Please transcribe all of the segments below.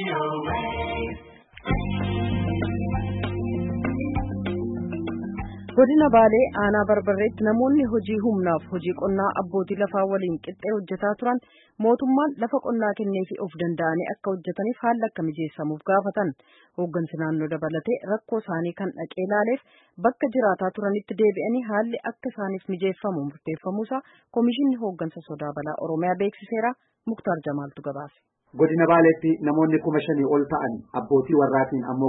Godina Baalee aanaa Barbarreetti namoonni hojii humnaaf hojii qonnaa abbootii lafaa waliin qixxee hojjetaa turan mootummaan lafa qonnaa kenneefii of danda'anii akka hojjetaniif haala akka mijeessamuuf gaafatan. Hooggansi naannoo dabalatee rakkoo isaanii kan dhaqee ilaaleef bakka jiraataa turanitti deebi'anii haalli akka isaaniif mijeeffamu murteeffamuusaa Komishinni Hooggansa Sodaa Balaa Oromiyaa beeksiseera. Muktaar Jamaaltu gabaase. Godina Baaleetti namoonni 5,000 ol ta'an abbootii warraatiin ammoo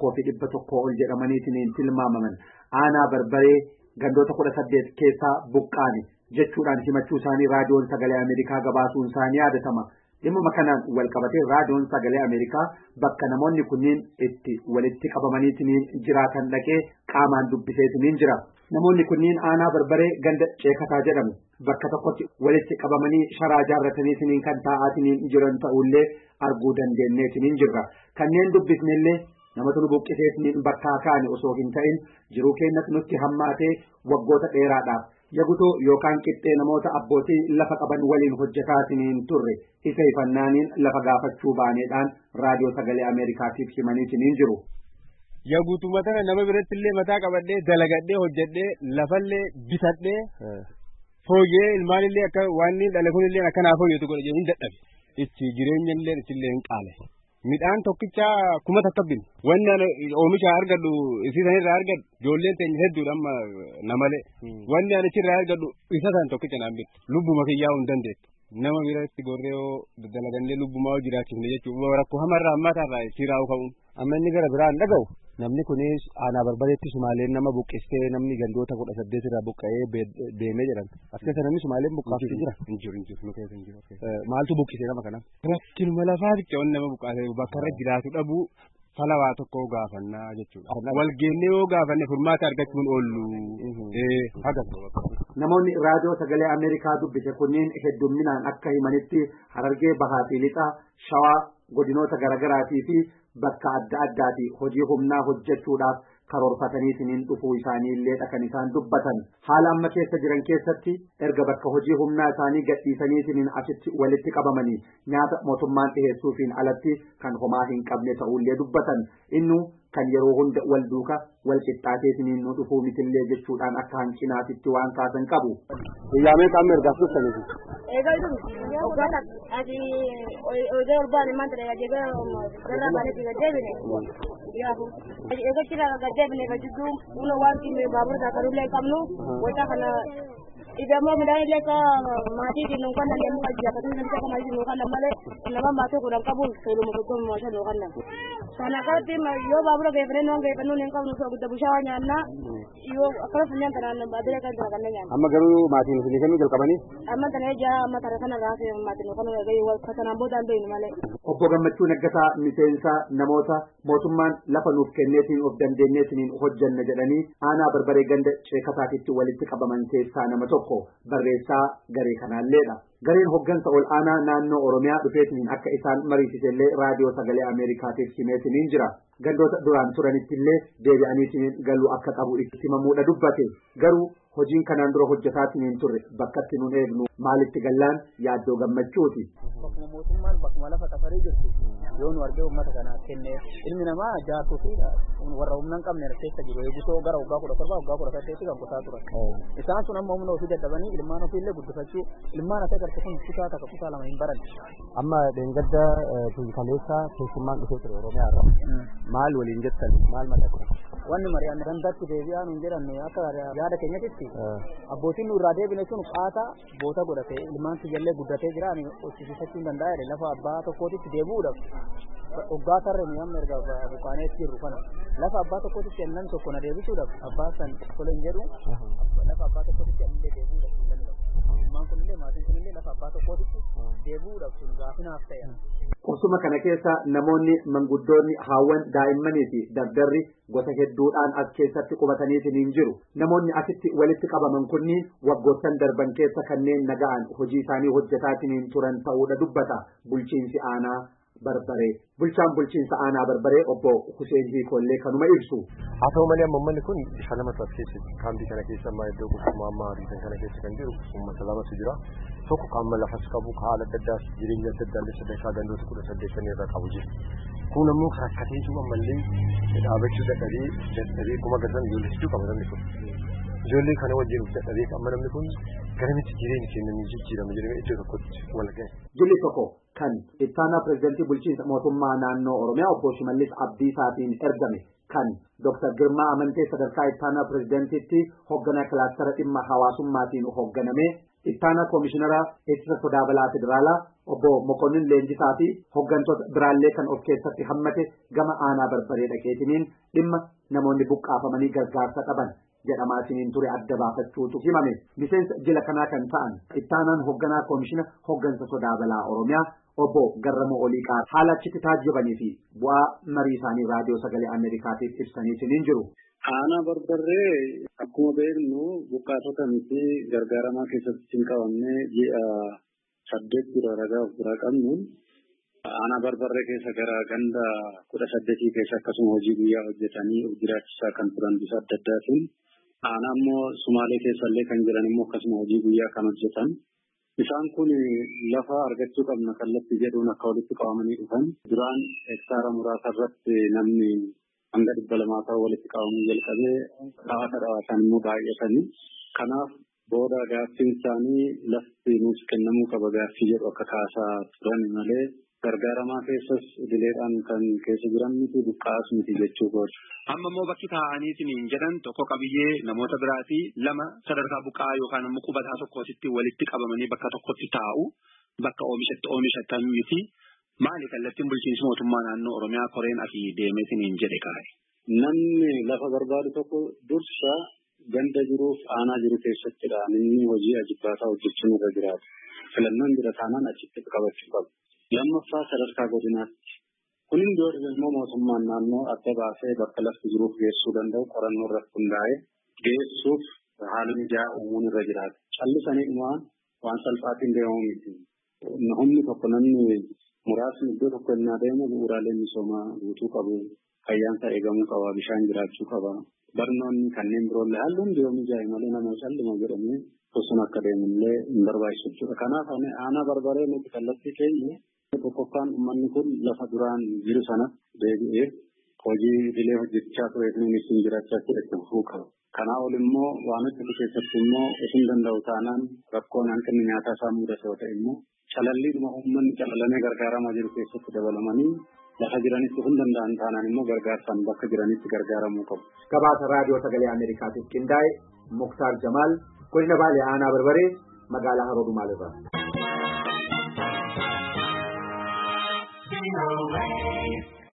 1,100 ol jedhamaniitiin tilmaamaman aanaa Barbaree gandoota 18 keessaa buqqaane jechuudhaan himachuu isaanii raadiyoon sagalee Ameerikaa gabaasuun isaanii yaadatama. Dhimma kanaan wal qabatee raadiyoon sagalee Ameerikaa bakka namoonni kunniin itti walitti qabamaniitiin jiraatan dhaqee qaamaan dubbiseetiin jira. Namoonni kunniin aanaa Barbaree ganda Ceekataa jedhamu bakka tokkotti walitti qabamanii sharaa jaarrataniitiin kan taa'aatiin jiran ta'ullee arguu dandeenyeetiin jirra. Kanneen dubbisnellee namatu nu buqqiseetiin bakkaa kaane osoo hin ta'in jiruu keenyatti nutti hammaatee waggoota dheeraadhaaf yagutoo yookaan qixxee namoota abbootii lafa qaban waliin hojjetaatiin turre isa ifannaaniin lafa gaafachuu baaneedhaan raadiyoo sagalee Ameerikaatiif himaniitiin jiru. Yaguutuma tana nama biratti illee mataa qabadhee dalagadhee hojjedhee lafallee bitadhee fooyyee ilmaan illee akka waan inni dhale kun illee akkanaaf fooyyeetu godhe jedhanii dadhabe. Itti jireenya illee illee hin qaale. Midhaan tokkicha kuma takka bin wanni oomisha argadhu isiisan irraa argadhu ijoolleen teenya hedduudha amma namalee wanni ani achirraa argadhu isa san tokkicha naan bitu lubbuma kiyyaa hin dandeettu nama biratti gorree dalagannee lubbumaa jiraachifne jechuudha rakkoo hamarraa ammaatarraa siraa'u ka'uun. Amma inni gara biraan dhaga'u namni kunis aanaa Barbareetti Sumaaleen nama buqqistee namni gandoota 18 irraa buqqa'ee deemee jedhan as keessa namni Sumaaleen buqqaafii jira. Injiru nu keessa injiru. Maaltu buqqisee nama kana? Rakkinuma lafaa bicha wanni nama buqqaasee bakka irra jiraatu dhabu falawaa tokko gaafannaa jechuudha. Walgeennee yoo gaafanne furmaata argachuun oollu. Haga namoonni raadiyoo sagalee Ameerikaa dubbise kunniin heddumminaan akka himanitti Harargee Bahaa fi Lixaa Shawaa godinoota garaagaraatii fi bakka adda addaati hojii humnaa hojjechuudhaaf karoorfataniitiin dhufuu isaanii illee kan isaan dubbatan. Haala amma keessa jiran keessatti erga bakka hojii humnaa isaanii gadhiisaniitiin asitti walitti qabamanii nyaata mootummaan dhiheessuufiin alatti kan homaa hin qabne ta'ullee dubbatan. Innu kan yeroo hunda wal duuka wal qixxaateetiin nu dhufuu mitillee jechuudhaan akka hanqinaatitti waan kaasan qabu. Yaamee qaamni ergaa fudhataniiti. Eegaltu oggata ati oide urbaan mantare ajega garra banetti gaddeebine yaafu eegachira gaddeebine gajiddu uno wanti me baabur da karulle qabnu wata kana idamo midaan illee ka maatii nu kan namni ajjabatu namni kan maatii nu kan namale nama maatii godhan qabu tolu mu godon mo shalo kan nam sana katti yo baabura geefne non geefnu nen qabnu so gudda bushaa nyaanna yo akara funyan tanan baadire kan kan nyaanna amma garuu maatiin isin kennu jalqabanii amma tana ja amma tara kana raafe maatiin nu kan gayi wal katana bodan beenu male obbo Gammachuu Naggasaa miseensa namoota mootummaan lafa nuuf kenneetiin of dandeenyeetiin hojjanna jedhanii aanaa Barbaree ganda Ceekataatitti walitti qabaman keessaa nama tokko barreessaa garee kanaalleedha. Gareen hoggansa ol aanaa naannoo Oromiyaa dhufeetiin akka isaan mariisisellee raadiyoo sagalee Ameerikaatiif himeetiin jira. Gandoota duraan turanitti illee deebi'aniitiin galuu akka qabu itti himamuudha dubbate. Garuu hojiin kanaan dura hojjetaatiin turre bakkatti nun eegnu maalitti gallaan yaaddoo Gammachuuti. Bakkuma mootummaan bakkuma lafa qafaree jirtu yoo nu argee uummata kana kenne ilmi namaa jaartuu fi warra humna hin qabne keessa jiru eegusoo gara waggaa 17 waggaa 18 kan kutaa turan. Isaan sun amma humna ofii dadhabanii ilmaan ofii illee guddifachuu ilmaan akka garte kun kutaa takka kutaa lama hin baran. Amma deengadda kaleessa keessummaan dhufee ture Oromiyaa irraa maal waliin jettan maal madaqu? Wanni mari'anne dandatti deebi'aa nuun jedhanne akka yaada keenyatti abbootiin nu irraa deebine sun qaata boota godhate ilmaan ijoollee guddatee jiran hojjechiisachuu danda'a lafa abbaa tokkootitti deebi'uudhaaf waggaa tarree nu amma erga buqaanee jirru kana lafa abbaa tokkootitti annan tokko na deebisuudhaaf abbaa san tolee hin jedhu lafa abbaa tokkootitti annan deebi'uudhaaf hin danda'u. Ilmaan kunillee maatiin kunillee lafa abbaa tokkootitti deebi'uudhaaf sun gaafinaaf ta'e. Qubsuma kana keessa namoonni manguddoonni haawwan daa'immanii fi dardarri gosa hedduudhaan as keessatti qubataniitiin hin jiru. Namoonni asitti walitti qabaman kunniin waggoottan darban keessa kanneen naga'an hojii isaanii hojjetaatiin turan ta'uudha dubbata bulchiinsi aanaa Barbaree bulchaan bulchiinsa aanaa Barbaree obbo Huseen Hiikollee kanuma ibsu. Haa ta'u malee uummanni kun bifa lamatu as keessa kaambii kana keessa amma iddoo qulqullummaa ammaa ariisan kana keessa kan jiru uummata lamatu jira. Tokko qaama lafas qabu haala adda addaas jireenya adda addaa sadarkaa gandoota 18 irra qabu jira. Kun ammoo rakkatee jiru ammallee dhaabachuu dadhabee kuma gadan ijoolleessuu qaba namni kun. Ijoollee kana wajjin dadhabee amma namni kun garamitti jireenya kennanii jijjiirama jedhamee iddoo tokkotti wal gahe. Jilli tokko kan ittaanaa pireezidantii bulchiinsa mootummaa naannoo Oromiyaa obbo Shimallis Abdiisaatiin ergame kan Dr. Girmaa Amantee sadarkaa ittaanaa pireezidantiitti hoogganaa kilaastara dhimma hawaasummaatiin hoogganame ittaanaa koomishinara ittisa sodaa balaa federaalaa obbo Mokonnin Leenjisaa fi hooggantoota biraallee kan of keessatti hammate gama aanaa Barbaree dhaqeetiniin dhimma namoonni buqqaafamanii gargaarsa qaban jedhamaatiniin ture adda baafachuutu himame. Miseensa jila kanaa kan ta'an ittaanaan hoogganaa koomishina hooggansa sodaa balaa Oromiyaa obbo Garramoo Oliiqaa haala achitti taajjabanii fi bu'aa marii isaanii raadiyoo sagalee Ameerikaatiif ibsaniitiin jiru. Aanaa Barbaree akkuma beeknu buqqaatota miti gargaaramaa keessatti hin qabamne ji'a 8 dura ragaa of biraa qabnuun aanaa Barbaree keessa gara ganda 18 keessa akkasuma hojii guyyaa hojjetanii of jiraachisaa kan turan bifa adda addaatiin aanaa immoo Sumaalee keessallee kan jiran immoo akkasuma hojii guyyaa kan hojjetan. Isaan kun lafa argachuu qabna kallattii jedhuun akka walitti qabamanii dhufan duraan hektaara muraasa irratti namni hanga 200 ta'u walitti qabamuu jalqabee dhawaatan immoo baay'atanii. Kanaaf booda gaaffiin isaanii lafti nuuf kennamuu qaba gaaffii jedhu akka kaasaa turan malee gargaaramaa keessas idileedhaan kan keessa jiran miti buqqaas miti jechuu gooti. Amma immoo bakki taa'aniitiin jedhan tokko qabiyyee namoota biraatii lama sadarkaa buqqaa yookaan immoo qubataa tokkotti walitti qabamanii bakka tokkotti taa'u bakka oomishatan miti maali kallattiin bulchiinsi mootummaa naannoo Oromiyaa koreen asii deemeetiin jedhe kaa'e. Namni lafa barbaadu tokko dursa ganda jiruuf aanaa jiru keessattidha inni hojii ajibbaataa hojjechuun irra jiraatu. Filannoon jira taanaan achitti qabachuu qabu. Lammaffaa sadarkaa godinaatti. Kun iddoo immoo mootummaan naannoo adda baasee bakka lafti jiruuf geessuu danda'u qorannoo irratti hundaa'ee geessuuf haala mijaa'aa uumuun irra jiraatu. Callisanii dhumaan waan salphaatiin deemamu miti. Humni tokko namni muraasni iddoo tokko innaa deemu bu'uuraalee misoomaa guutuu qabu. Fayyaansa eegamuu qaba, bishaan jiraachuu qaba. Barnoonni kanneen biroollee haalli hundi yoo mijaa'e malee nama calluma jedhamee osoo akka deemullee hin barbaachisu jechuudha. Kanaaf aanaa Barbaree nuti kallattii keenya tokkoffaan uummanni kun lafa duraan jiru sana deebi'ee hojii idilee hojjechaa ture nunis hin jiraachaa itti fufuu qaba. Kanaa ol immoo waan itti keessatti immoo isin danda'u taanaan rakkoon hanqinni nyaataa isaa mudate yoo ta'e immoo calalliidhuma uummanni calalamee gargaaramaa jiru keessatti dabalamanii lafa jiranitti hin danda'an taanaan immoo gargaarsaan bakka jiranitti gargaaramuu qabu. Gabaasa raadiyoo sagalee Ameerikaatiif qindaa'e Muktaar Jamaal godina Baalee aanaa Barbaree magaalaa Haroo Dumaalirraa.